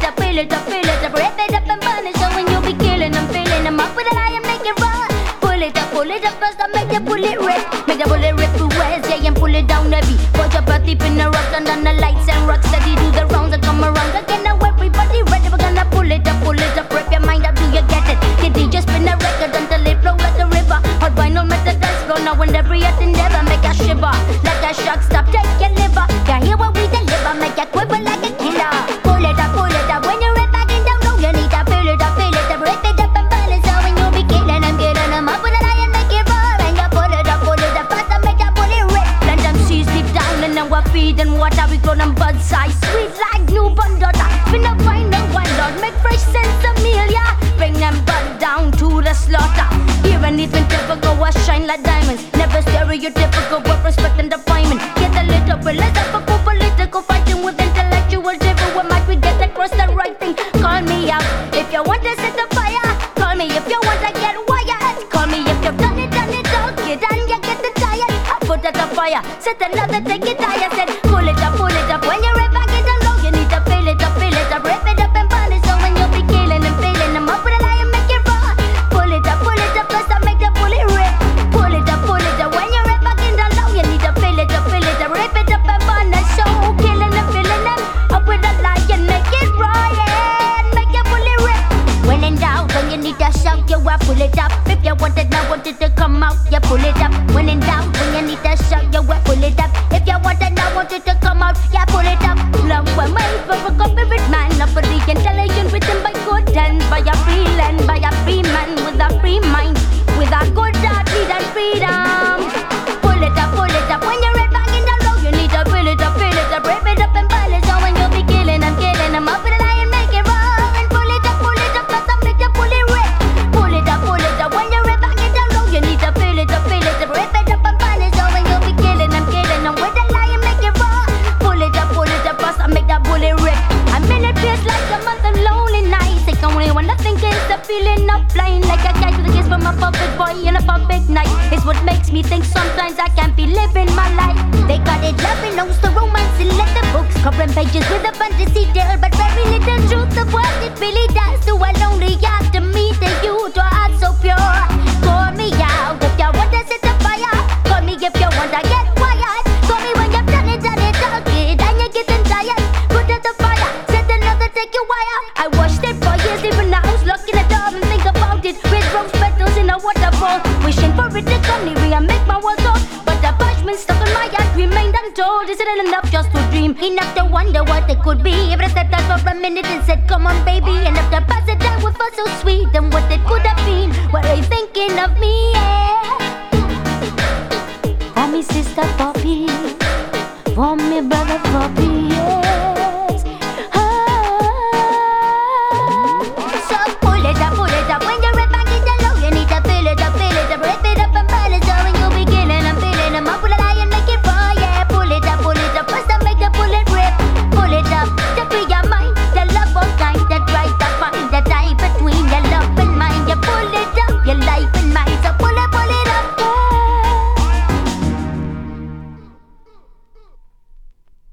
to fill it up, rip it up and burn it. So when you be killing them, filling them up with a lie and make it run. Pull it up first and make the bullet rip. Make the bullet rip through west, yeah, and pull it down heavy. Put your butt deep in the rocks and then the lights and rocks steady. Do the rounds and come around again. Now everybody ready, we're gonna pull it up, rip your mind up, do you get it? The DJ spin the record until it flow like a river. Hot vinyl make the dance floor now and every endeavor make a shiver. Like a shock, stop, take your liver. Can't hear what we deliver, make a quiver like a killer. Pull it up, when you rip back and down low, you need to fill it up, rip it up and burn it. So when you be killing them up with a lie and make it roar. And you pull it up fast and make that bullet rip. Plant them seeds deep down and now we're feeding water. We grow them bud size, sweet like newborn daughter. Spin up final one lord, make fresh sense of meal, yeah. Bring them bud down to the slaughter. Even if it's typical, I shine like diamonds. Never stereotypical, with respect and refinement. Get a little bit less of a political fighting with intellectual driven. What might we get across the right thing? Call me out if you want to set the fire. Call me if you want to get wired. Call me if you've done it all, kid, and you get the tired. I put out the fire, set another, take it higher. Said pull it up, when you're right back in the low, you need to fill it up, rip it up and burn it. So when you be killing them, filling them up with a lie and make it raw. Pull it up, first I make the bullet rip. Pull it up, when you're right back in the low, you need to fill it up, rip it up and burn it. So killing them, filling them up with a lie and make it raw, yeah. Make a bullet rip. When in doubt, when you need to shout, you will pull it up. If you want it, now want it to come out, you pull it up. When in doubt, when you need to shout, you will pull it up. If you want it, now want it to come out, yeah, pull it up. Love when made for a corporate man, not for the intelligent written by good hands, by a free land, by a free man with a free mind, with a good heart, need and freedom. Pull it up, when you're right back in the low, you need to fill it up, rip it up and burn it. So when you be killing them up with a lie and make it raw. And pull it up, first I make the bullet rip. Pull it up, when you're right back in the low, you need to fill it up, rip it up and burn it. So when you be killing them with a lie and make it raw. Pull it up, first I make that bullet rip. I'm in a place like a month of lonely nights. I can only wanna think is the feeling of flying like a kite with a kiss from a puppet boy in a puppet night. It's what makes me think sometimes I can't be living my life. They got it loving, knows the romance in letter books, covering pages with a fantasy tale, but very little truth of what it really does to a lonely heart. To me, the youth are heart so pure. Call me out if you want to set the fire. Call me if you want to get wired. Call me when you've done it all, kid, and you're getting tired. Put out the fire, set another, take your wire. I watched it for years, leaving the house, locking the door and think about it. With rose petals in a waterfall, wishing for it to come near me and make my world go. But the parchment stuck in my heart remained untold. Is it enough just to dream? Enough to wonder what it could be. If I stepped out for a minute and said, come on baby, and if the passage I would feel so sweet, then what it could have been. Were they thinking of me?